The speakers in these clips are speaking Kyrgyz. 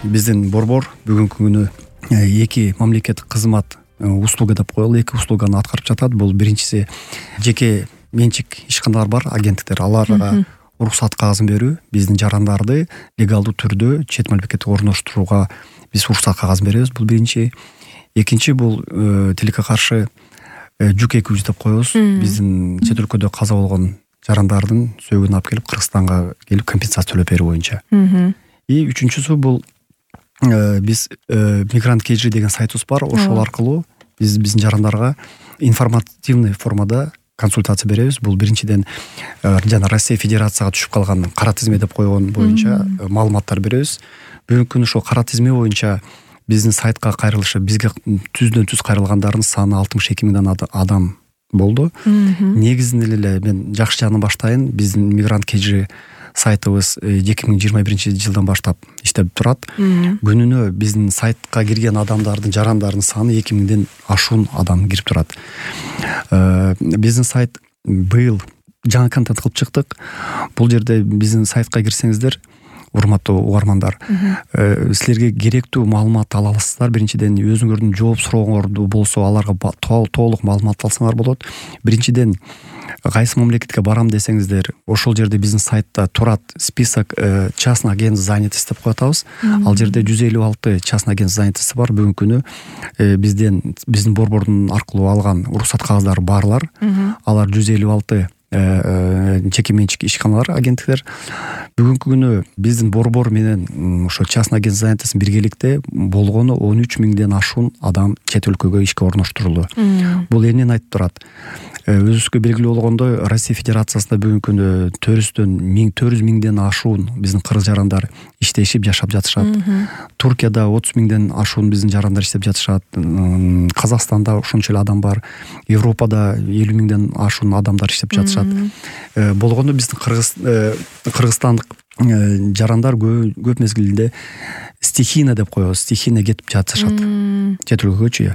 Биздин борбор бүгүнкү күнү эки мамлекеттик кызмат услуга деп коелу, эки услуганы аткарып жатат. Бул биринчиси жеке менчик ишканалар бар, агенттиктер, аларга уруксат кагазын берүү, биздин жарандарды легалдуу түрдө чет мамлекетте орноштурууга биз уруксат кагазын беребиз. Бул биринчи. Экинчи бул тилекке каршы жүк экибиз деп коебуз. Биздин чет өлкөдө каза болгон жарандардын сөөгүн алып келип Кыргызстанга келип компенсация төлөп берүү боюнча. И үчүнчүсү бул биз мигрант KG деген сайтыбыз бар. Ошол аркылуу биз биздин жарандарга информативный формада консультация беребиз. Бул биринчиден жана Россия Федерацияга түшүп калган кара тизме деп койгон боюнча маалыматтар беребиз. Бүгүнкү күнү ошол кара тизме боюнча биздин сайтка кайрылышы, бизге түздөн түз кайрылгандардын саны 62 миңден адам болду. Негизинен эле мен жакшы жагынан баштайын. Биздин мигрант KG сайтыбыз 2021 жылдан баштап иштеп турат. Күнүнө биздин сайтка кирген адамдардын, жарандардын саны 2000ден ашуун адам кирип турат. Биздин сайт быйыл жаңы контент кылып чыктык. Бул жерде биздин сайтка кирсеңиздер, урматтуу угармандар, силерге керектүү маалымат ала аласыздар. Биринчиден өзүңөрдүн жооп сурооңорду болсо аларга толук маалымат алсаңар болот. Биринчиден кайсы мамлекетке барам десеңиздер, ошол жерде биздин сайтта турат список частный агентств занятости деп коебуз. Ал жерде 156 частный агентств занятости бар. Бүгүнкү күнү биздин борбордун аркылуу алган уруксат кагаздары барлар. Алар 156 жеке менчик ишканалар, агенттиктер. Бүгүнкү күнү биздин борбор менен ошо частный агентств занятости биргеликте болгону 13 миңден ашуун адам чет өлкөгө ишке орноштурулду. Бул эмнени айтып турат? Өзүбүзгө белгилүү болгондой, Россия Федерациясында бүгүнкү күнү 400 миңден ашуун биздин кыргыз жарандар иштешип жашап жатышат. Туркияда 30 миңден ашуун биздин жарандар иштеп жатышат. Казакстанда ошончо эле адам бар. Европада 50 миңден ашуун адамдар иштеп жатышат. Болгону биздин кыргызстандык жарандар көп мезгилде стихийно деп коебуз, стихийно кетип жатышат чет өлкөгөчү.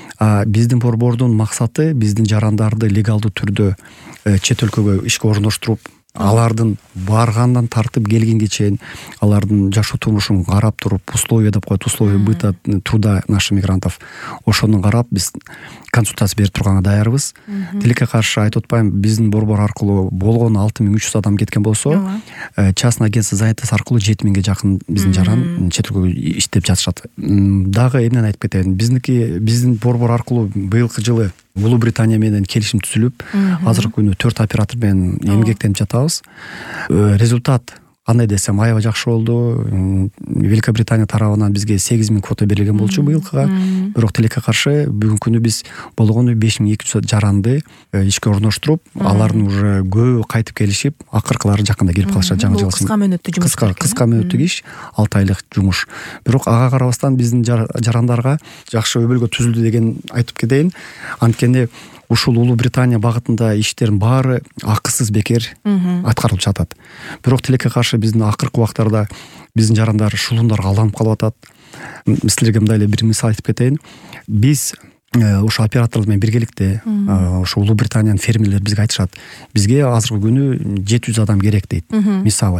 Биздин борбордун максаты биздин жарандарды легалдуу түрдө чет өлкөгө ишке орноштуруп, алардын баргандан тартып келгенге чейин алардын жашоо турмушун карап туруп, условия деп коет, условия быта, труда наших мигрантов, ошону карап биз консультация берип турганга даярбыз. Тилекке каршы айтып атпайм, биздин борбор аркылуу болгону 6300 адам кеткен болсо, частный агентство занятости аркылуу 7000ге жакын биздин жаран чет өлкөгө иштеп жатышат. Дагы эмнени айтып кетейин, биздин борбор аркылуу быйылкы жылы Улуу Британия менен келишим түзүлүп, азыркы күнү 4 оператор менен эмгектенип жатабыз. Результат кандай десем, аябай жакшы болду. Великобритания тарабынан бизге 8000 квота берилген болчу быйылкыга. Бирок тилекке каршы бүгүнкү күнү биз болгону 5200 жаранды ишке орноштуруп, алардын уже көбү кайтып келишип, акыркылары жакында келип калышат. Жаңы жыл кыска мөөнөттүү жумуш. Кыска мөөнөттүк иш, 6 айлык жумуш. Бирок ага карабастан биздин жарандарга жакшы өбөлгө түзүлдү деген айтып кетейин. Анткени ушул Улуу Британия багытында иштердин баары акысыз бекер аткарылып жатат. Бирок тилекке каршы биздин акыркы убактарда биздин жарандар шулундарга алданып калып атат. Силерге мындай эле бир мисал айтып кетейин. Биз ошо операторлор менен биргеликте ошо Улуу Британиянын фермерлери бизге айтышат. Бизге азыркы күнү 700 адам керек дейт. Мисалы.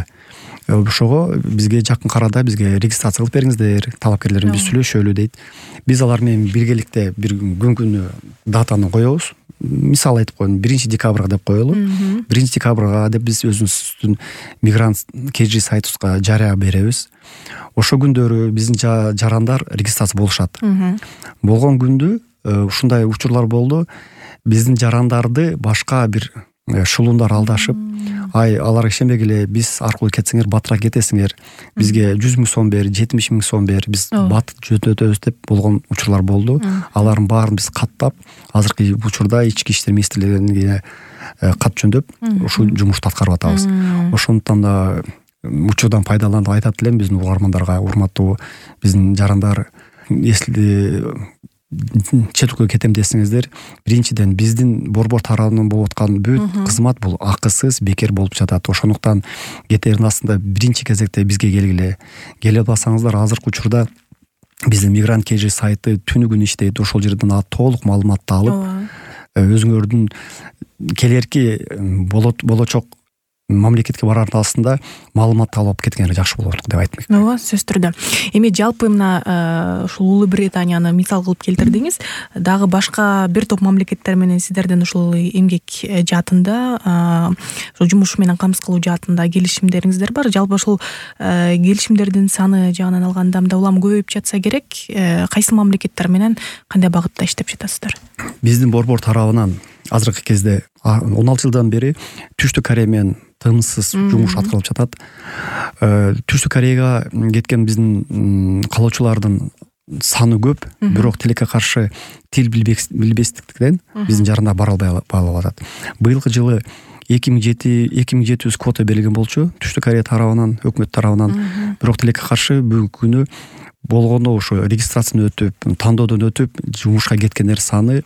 Ошого бизге жакын арада бизге регистрация кылып бериңиздер, талапкерлер менен биз сүйлөшөлү дейт. Биз алар менен биргеликте бир күнү датаны коебуз. Мисал айтып коеюн, 1 декабрга деп коелу. 1 декабрга деп биз өзүбүздүн мигрант KG сайтыбызга жарыя беребиз. Ошо күндөрү биздин жарандар регистрация болушат. Болгон күндү ушундай учурлар болду. Биздин жарандарды башка бир шылуундар алдашып, алар ишенбегиле, биз аркылуу кетсеңер батыраак кетесиңер, бизге 100 000 сом бер, 70 000 сом бер, биз бат жөнөтөбүз деп болгон учурлар болду. Алардын баарын биз каттап, азыркы учурда ички иштер министрлигине кат жөндөп, ушул жумушту аткарып атабыз. Ошондуктан да учурдан пайдаланып айтат элем биздин угармандарга, урматтуу биздин жарандар, если чет өлкөгө кетем десеңиздер, биринчиден биздин борбор тарабынан болуп аткан бүт кызмат бул акысыз, бекер болуп жатат. Ошондуктан кетерин астында биринчи кезекте бизге келгиле. Келе алсаңыздар, азыркы учурда биздин мигрант KG сайты түнү күнү иштейт. Ошол жерден толук маалыматты алып, өзүңөрдүн келерки болочок мамлекетке барар алдында маалымат алып кеткенде жакшы болот деп айтмак. Ооба, сөзсүз түрдө. Эми жалпы мына ушул Улуу Британияны мисал кылып келтирдиңиз. Дагы башка бир топ мамлекеттер менен сиздердин ушул эмгек жаатында, ошол жумуш менен камсыз кылуу жаатында келишимдериңиздер бар. Жалпы ушул келишимдердин саны жагынан алганда мындай улам көбөйүп жатса керек, кайсы мамлекеттер менен кандай багытта иштеп жатасыздар? Биздин борбор тарабынан азыркы кезде 16 жылдан бери Түштүк Корея менен тынымсыз жумуш аткарылып жатат. Түштүк Кореяга кеткен биздин калоочулардын саны көп, бирок тилекке каршы тил билбестиктен биздин жарандар бара албай атат. Быйылкы жылы 2700 квота берилген болчу Түштүк Корея тарабынан, өкмөт тарабынан. Бирок тилекке каршы бүгүнкү күнү болгондо ошо регистрацияны өтүп, тандоодон өтүп, жумушка кеткендер саны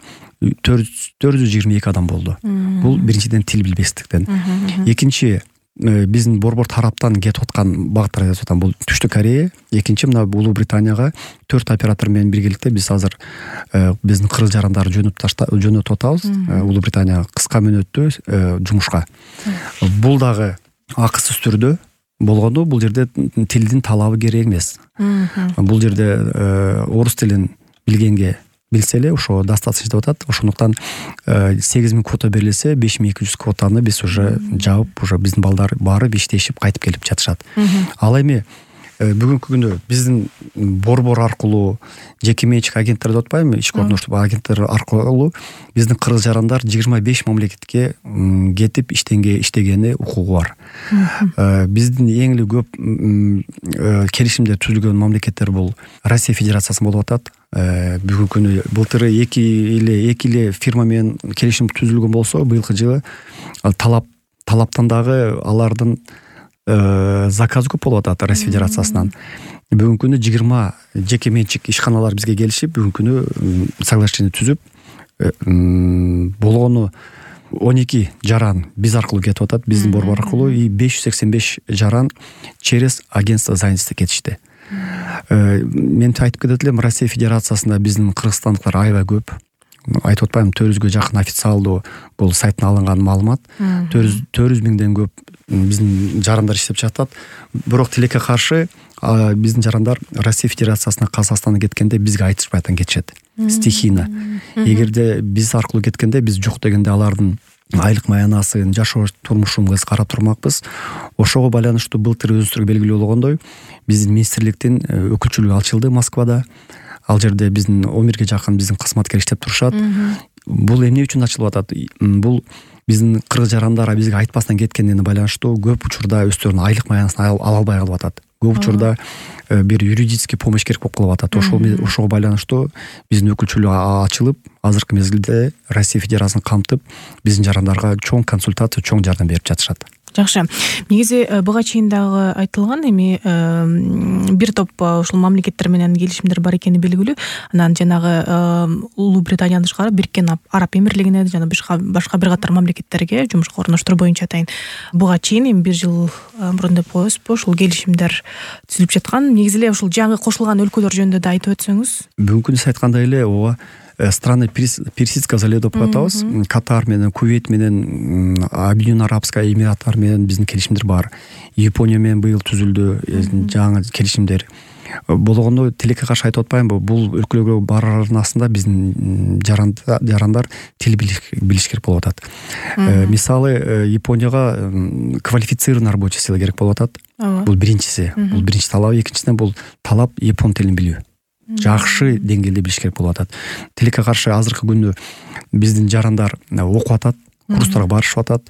422 адам болду. Бул биринчиден тил билбестиктен. Экинчи, биздин борбор тараптан кетип аткан багыттар деп атам. Бул Түштүк Корея, экинчи мына Улуу Британияга 4 оператор менен биргеликте биз азыр биздин кыргыз жарандарды жөнөтүп атабыз. Улуу Британияга кыска мөөнөттүү жумушка. Бул дагы акысыз түрдө болгондо бул жерде тилдин талабы керек эмес. Бул жерде орус тилин билсе эле ошо достаточно деп атат. Ошондуктан 8000 квота берилсе, 5200 квотаны биз уже жаап, уже биздин балдар барып иштешип кайтып келип жатышат. Ал эми бүгүнкү күнү биздин борбор аркылуу жеке менчик агенттер деп атпаймынбы, ички орноштуруп агенттер аркылуу биздин кыргыз жарандар 25 мамлекетке кетип иштегени укугу бар. Биздин эң эле көп келишимдер түзүлгөн мамлекеттер бул Россия Федерациясы болуп атат. Бүгүнкү күнү былтыр эки эле фирма менен келишим түзүлгөн болсо, быйылкы жылы талаптан дагы алардын заказы көп болуп атат Россия Федерациясынан. Бүгүнкү күнү 20 жеке менчик ишканалар бизге келишип, бүгүнкү күнү соглашение түзүп, болгону 12 жаран биз аркылуу кетип атат, биздин борбор аркылуу, и 585 жаран через агентство занятости кетишти. Мен айтып кетет элем, Россия Федерациясында биздин кыргызстандыктар аябай көп. Айтып атпаймынбы, 400гө жакын официалдуу бул сайттан алынган маалымат. 400 миңден көп биздин жарандар иштеп жатат. Бирок тилекке каршы биздин жарандар Россия Федерациясына, Казакстанга кеткенде бизге айтышпай атан кетишет. Стихийно. Эгерде биз аркылуу кеткенде, биз жок дегенде алардын айлык маянасын, жашоо турмушун биз карап турмакпыз. Ошого байланыштуу былтыр өзүнүздөргө белгилүү болгондой, биздин министрликтин өкүлчүлүгү ачылды Москвада. Ал жерде биздин 11ге жакын биздин кызматкер иштеп турушат. Бул эмне үчүн ачылып атат? Бул биздин кыргыз жарандар бизге айтпастан кеткенине байланыштуу көп учурда өздөрүнүн айлык маянасын ала албай калып атат. Көп учурда бир юридический помощь керек болуп калып атат. Ошого байланыштуу биздин өкүлчүлүк ачылып, азыркы мезгилде Россия Федерациясын камтып, биздин жарандарга чоң консультация, чоң жардам берип жатышат. Жакшы. Негизи буга чейин дагы айтылган, эми бир топ ушул мамлекеттер менен келишимдер бар экени белгилүү. Анан жанагы Улуу Британиядан тышкары Бириккен Араб Эмирлигине жана башка бир катар мамлекеттерге жумушка орноштуруу боюнча атайын. Буга чейин эми бир жыл мурун деп коесузбу, ушул келишимдер түзүлүп жаткан. Негизи эле ушул жаңы кошулган өлкөлөр жөнүндө да айтып өтсөңүз. Бүгүнкү сиз айткандай эле, ооба, страны Персидского залива деп атабыз. Катар менен, Кувейт менен, Объединенные Арабские Эмираттар менен биздин келишимдер бар. Япония менен быйыл түзүлдү жаңы келишимдер. Болгондо тилекке каршы айтып атпаймынбы, бул өлкөлөргө барардын астында биздин жарандар тил билиш керек болуп атат. Мисалы, Японияга квалифицированный рабочая сила керек болуп атат. Бул биринчиси. Бул биринчи талап. Экинчиден бул талап япон тилин билүү. Жакшы деңгээлде билиш керек болуп атат. Тилекке каршы азыркы күнү биздин жарандар окуп атат, курстарга барышып атат.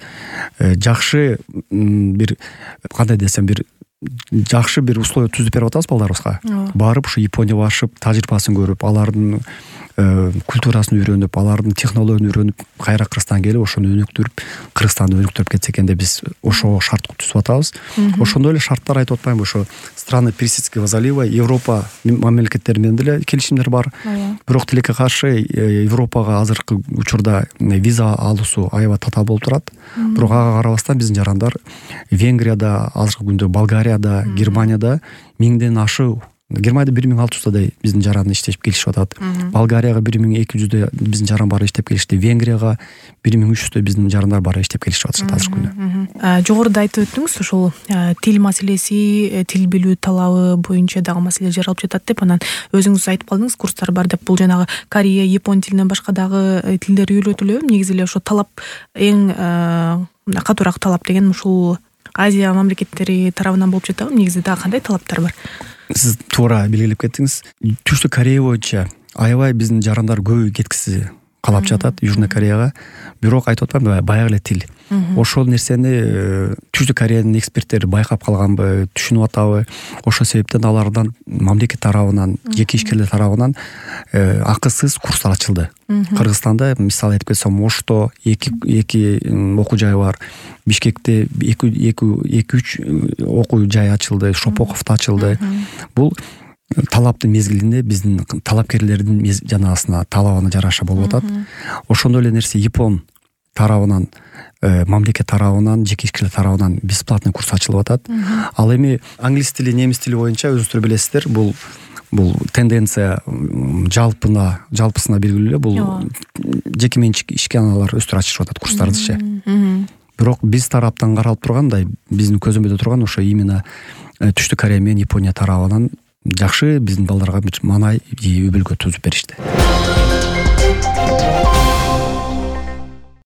Жакшы бир, кандай десем, бир жакшы бир условия түзүп берип атабыз балдарыбызга. Барып ушу Японияга барышып, тажрыйбасын көрүп, алардын культурасын үйрөнүп, алардын технологиясын үйрөнүп, кайра Кыргызстанга келип, ошону өнүктүрүп, Кыргызстанды өнүктүрүп кетсек энде биз ошого шарт түзүп атабыз. Ошондой эле шарттар айтып атпаймынбы, ошо страны Персидского залива, Европа мамлекеттери менен деле келишимдер бар. Бирок тилекке каршы Европага азыркы учурда виза алуусу аябай татаал болуп турат. Бирок ага карабастан биздин жарандар Венгрияда, азыркы күндө Болгарияда, Германияда 1000ден ашык Германияда 1600-дай биздин жаранды иштешип келишип атат. Болгарияга 1200-дөй биздин жаран бары иштеп келишти. Венгрияга 1300-дөй биздин жарандар бары иштеп келишип атышат азыркы күнү. Жогоруда айтып өттүңүз, ушул тил маселеси, тил билүү талабы боюнча дагы маселе жаралып жатат деп, анан өзүңүз айтып калдыңыз, курстар бар деп. Бул жанагы Корея, Япон тилинен башка дагы тилдер үйрөтүлөбү? Негизи эле ошо талап эң катуураак талап деген ушул Азия мамлекеттери тарабынан болуп жатабы? Негизи дагы кандай талаптар бар? Сиз туура белгилеп кеттиңиз. Түштүк Корея боюнча аябай биздин жарандар көп кеткиси каалап жатат Южный Кореяга. Бирок айтып атпаймынбы, баягы эле тил. Ошол нерсени Түштүк Кореянын эксперттери байкап калганбы, түшүнүп атабы? Ошол себептен алардан мамлекет тарабынан, жеке ишкерлер тарабынан акысыз курстар ачылды. Кыргызстанда мисал айтып кетсем, Ошто эки окуу жай бар. Бишкекте 2-3 окуу жай ачылды, Шопоковто ачылды. Бул талаптын мезгилинде биздин талапкерлердин жанагысына талабына жараша болуп атат. Ошондой эле нерсе Япон тарабынан, мамлекет тарабынан, жеке ишкерлер тарабынан бесплатный курс ачылып атат. Ал эми англис тили, немис тили боюнча өзүңүздөр билесиздер, бул тенденция жалпысына белгилүү эле. Бул жеке менчик ишканалар өстүр ачышып атат курстардычы. Бирок биз тараптан каралып тургандай, биздин көзөмөлдө турган ошо именно Түштүк Корея менен Япония тарабынан жакшы биздин балдарга бир маанай, үй бүлгө түзүп беришти.